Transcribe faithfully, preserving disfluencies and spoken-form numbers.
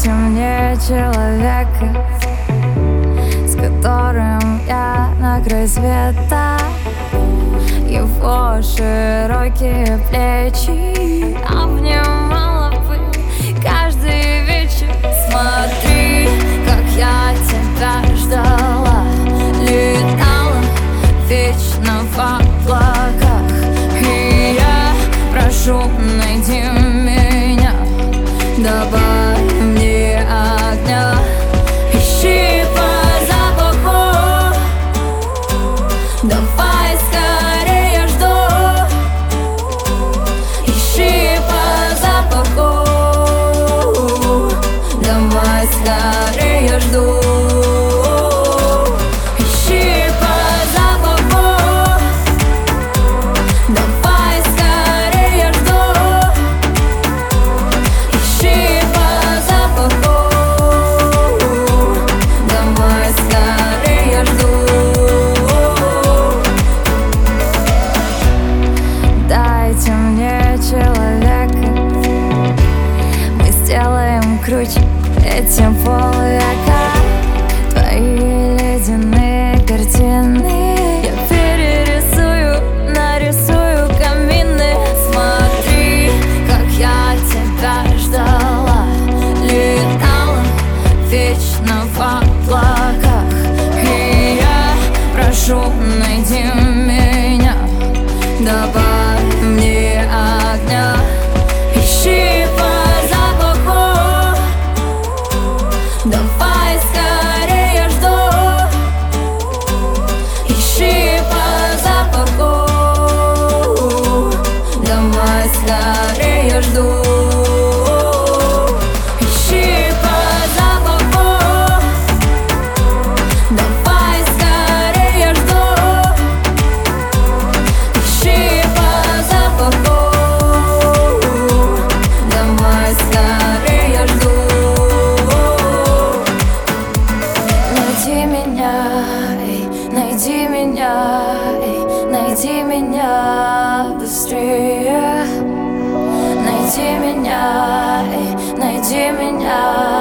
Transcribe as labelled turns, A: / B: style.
A: Дайте мне человека, с которым я на край света. Его широкие плечи обнимала бы каждый вечер. Смотри, как я тебя ждала, летала вечно в облаках. И я прошу, найди меня, добавь мне огня. Ищи по запаху, давай скорее, жду. Ищи по запаху, давай скорее, жду. Ищи по запаху, давай скорее, жду. Ищи по запаху, давай скорее, жду. Дайте мне человека, мы сделаем круче эти полвека. Твои ледяные картины я перерисую, нарисую камины. Смотри, как я тебя ждала, летала вечно в облаках. И я прошу, найди меня, добавь мне огня. Ищи по запаху, давай скорее, жду. Ищи по запаху, давай скорее, жду. Ищи по запаху, давай скорее, жду. Ищи по запаху, давай скорее, жду. Найди меня, эй, найди меня, эй, найди меня быстрее. Найди меня, эй, найди меня.